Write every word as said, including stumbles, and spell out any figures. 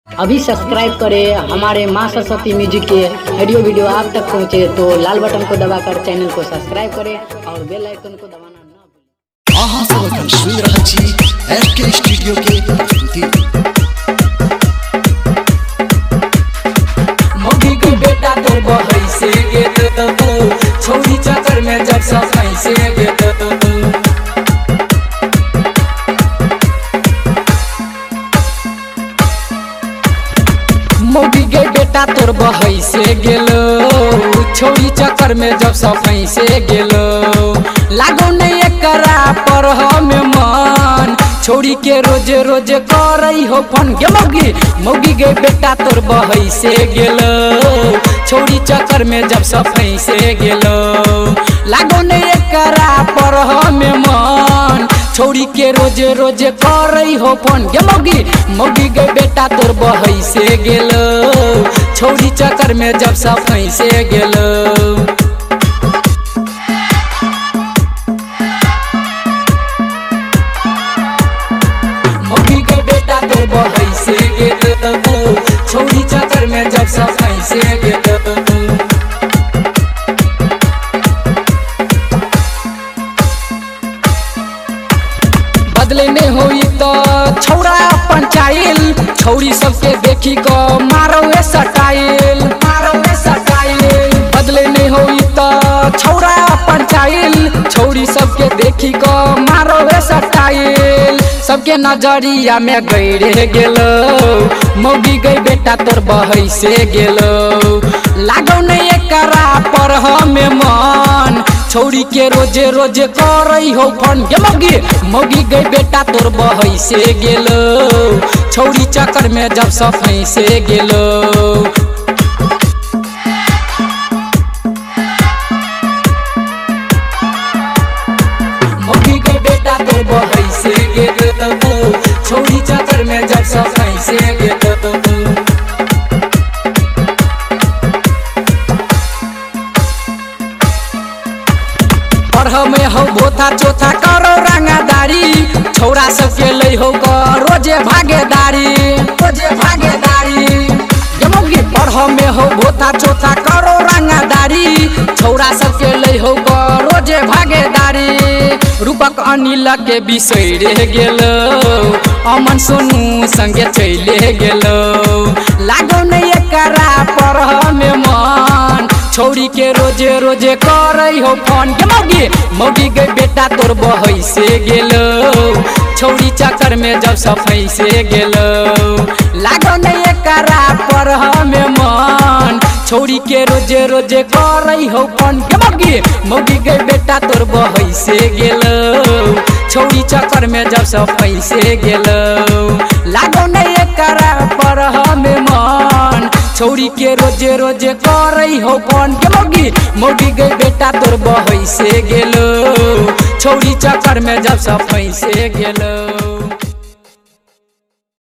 अभी सब्सक्राइब करें हमारे माँ सरस्वती म्यूजिक के ऑडियो वीडियो आप तक पहुँचे तो लाल बटन को दबाकर चैनल को सब्सक्राइब करें और बेल आइकन को दबाना ना भूलें। आहा सबकन सुन रहा छी एफके स्टूडियो के प्रस्तुति। मम्मी के बेटा तो बहई से गेत छोरी चक्कर में जब सफाई से गेत मौगी के बेटा तोर बहई से गेलो छोरी चक्कर में जब सफाई से गेलो लागो नहीं एकरा पर हमें मन छोरी के रोज रोज करई हो फोन गे मौगी मौगी के बेटा तोर बहई से गेलो छोरी चक्कर में जब सफाई से गेलो लागो नहीं एकरा पर हमें मन छोरी के रोज रोज करई हो फोन गे मौगी मौगी के बेटा तोर बहई से गेलो छोरी चक्कर में जब सफाई से गेलो मौगी के बेटा तोर बहई से गेलो छोरी चक्कर में जब सफाई से गेलो बदले में होई तो छौरा पंचाइल छौरी सबके देखी को मारो ए सटाइल मारो ए सटाइल बदले में होई तो छौरा पंचाइल छौरी सबके देखी को मारो ए सटाइल सबके नजरिया में गईरे गेलो मौगी गई बेटा तोर बहई से गेलो लागो नहीं एकरा पर हमें मन छोरी के रोजे रोजे करई हो फोन गे मौगी मौगी गई बेटा तोर बहई से गेलो छोरी चक्कर में जब सफाई से गेलो मौगी गई बेटा तोर बहई से गेलो छोरी चक्कर में जब सफाई से गेलो में हो बोथा चोथा करो रंगादारी छौरा सबके लई हो रोजे भागेदारी रोजे भागेदारी मौगी पढ़ में हो बोथा चोथा करो रंगादारी छौरा सबके लई हो रोजे भागेदारी रूपक अनिल के बिसरे गेलो अमन सोनू संगे चले गेलो लागो नहीं एकरा पर हमें मन छोरी के रोजे रोजे करई हो फोन गे मौगी मौगी गई बेटा तोर बहई से गेलो छोरी चक्कर में जब सफाई से गेलो लागो नहीं एकरा पर हमें मन छोरी के रोजे रोजे करई हो फोन गे मौगी मौगी गई बेटा तोर बहई से गेलो छोरी चक्कर में जब सफाई से गेलो लागो नहीं एकरा पर हमें मन छोरी के रोजे रोजे करई हो फोन गे मौगी मौगी गई बेटा तोर बहई से गेलो छोरी चक्कर में जब सफाई से गेलो।